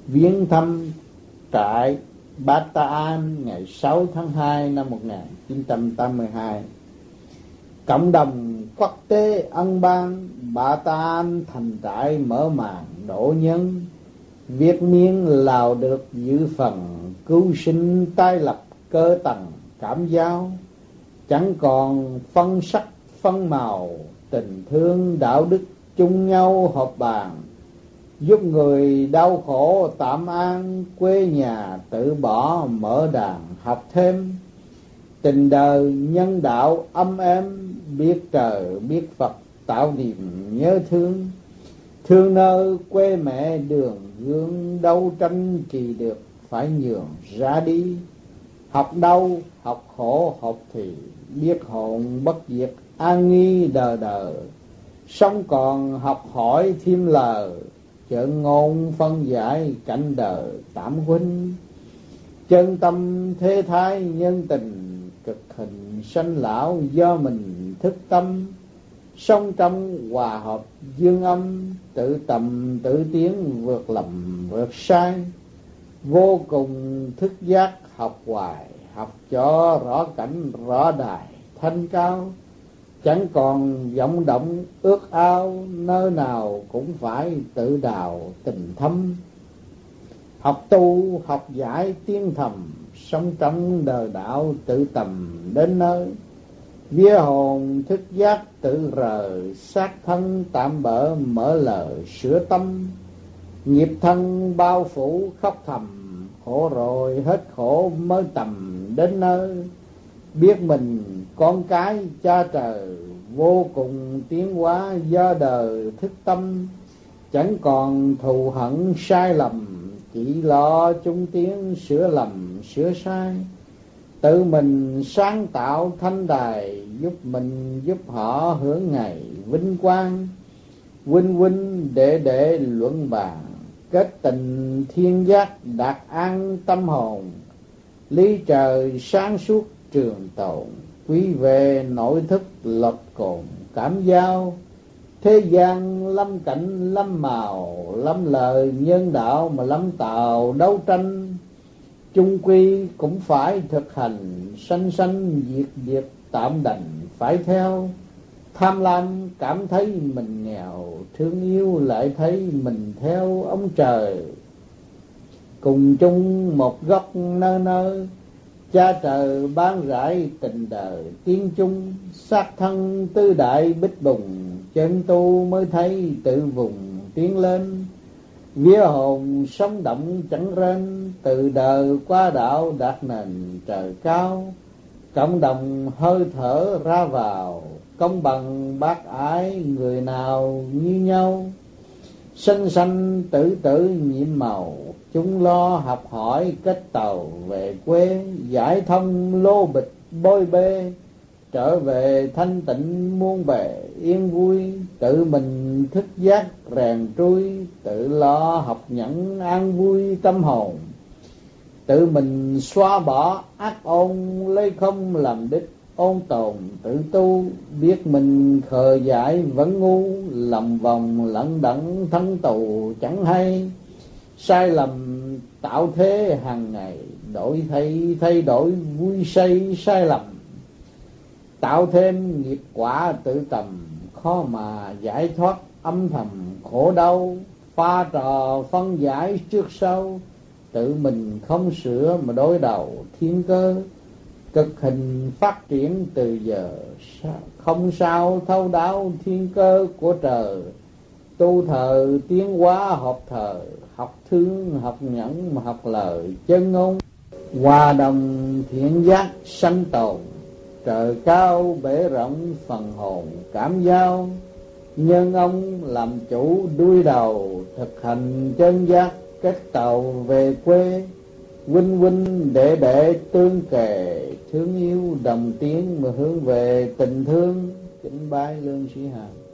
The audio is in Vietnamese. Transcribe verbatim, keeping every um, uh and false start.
viếng thăm trại Bata An ngày sáu tháng hai năm một nghìn chín trăm tám mươi hai. Cộng đồng quốc tế ân ban Bata An thành trại mở màn độ nhân. Việt Miên Lào được giữ phần cứu sinh tái lập cơ tầng cảm giao. Chẳng còn phân sắc phân màu, tình thương đạo đức chung nhau họp bàn. Giúp người đau khổ tạm an, quê nhà tự bỏ mở đàn học thêm. Tình đời nhân đạo âm êm, biết trời biết Phật tạo niềm nhớ thương. Thương nơi quê mẹ đường gương, đấu tranh kỳ được phải nhường ra đi. Học đâu học khổ học thì, biết hồn bất diệt an nghi đời đời. Sống còn học hỏi thêm lời, chợ ngôn phân giải cảnh đời tạm huynh. Chân tâm thế thái nhân tình, cực hình sanh lão do mình thức tâm. Sống trong hòa hợp dương âm, tự tầm tự tiến vượt lầm vượt sai. Vô cùng thức giác học hoài, học cho rõ cảnh rõ đài thanh cao. Chẳng còn vọng động ước ao, nơi nào cũng phải tự đào tình thâm. Học tu học giải tiên thầm, sống trong đời đạo tự tầm đến nơi. Vía hồn thức giác tự rời, xác thân tạm bỡ mở lời sửa tâm. Nghiệp thân bao phủ khóc thầm, khổ rồi hết khổ mới tầm đến nơi. Biết mình con cái cha trời, vô cùng tiến hóa do đời thức tâm. Chẳng còn thù hận sai lầm, chỉ lo chung tiến sửa lầm sửa sai. Tự mình sáng tạo thanh đài, giúp mình giúp họ hưởng ngày vinh quang. Huynh huynh đệ đệ luận bàn, kết tình thiên giác đạt an tâm hồn. Lý trời sáng suốt trường tồn, quý về nội thức luật cồn cảm giao. Thế gian lâm cảnh lâm màu, lâm lời nhân đạo mà lâm tạo đấu tranh. Chung quy cũng phải thực hành, sanh sanh diệt diệt tạm đành phải theo. Tham lam cảm thấy mình nghèo, thương yêu lại thấy mình theo ông trời. Cùng chung một góc nơi nơi, cha trời ban rải tình đời tiên chung. Xác thân tư đại bích bùng, chân tu mới thấy tự vùng tiến lên. Vía hồn sống động chẳng rên, từ đời qua đạo đạt nền trời cao. Cộng đồng hơi thở ra vào, công bằng bác ái người nào như nhau. Sanh sanh tử tử nhiệm màu, chúng lo học hỏi kết tàu về quê. Giải thông lô bịch bôi bê, trở về thanh tịnh muôn bề yên vui. Tự mình thức giác rèn trui, tự lo học nhẫn an vui tâm hồn. Tự mình xóa bỏ ác ôn, lấy không làm đích ôn tồn tự tu. Biết mình khờ dại vẫn ngu, lòng vòng lẫn đẫn thân tù chẳng hay. Sai lầm tạo thế hàng ngày, đổi thay thay đổi vui say sai lầm. Tạo thêm nghiệp quả tự tầm, khó mà giải thoát âm thầm khổ đau. Pha trò phân giải trước sau, tự mình không sửa mà đối đầu thiên cơ. Cực hình phát triển từ giờ, không sao thấu đáo thiên cơ của trời. Tu thờ tiến hóa học thờ, học thương học nhẫn mà học lời chân ngôn. Hòa đồng thiện giác sanh tồn, trời cao bể rộng phần hồn cảm giao. Nhân ông làm chủ đuôi đầu, thực hành chân giác kết tàu về quê. Huynh huynh đệ đệ tương kề, thương yêu đồng tiếng mà hướng về tình thương. Kính bái Lương Sĩ Hằng.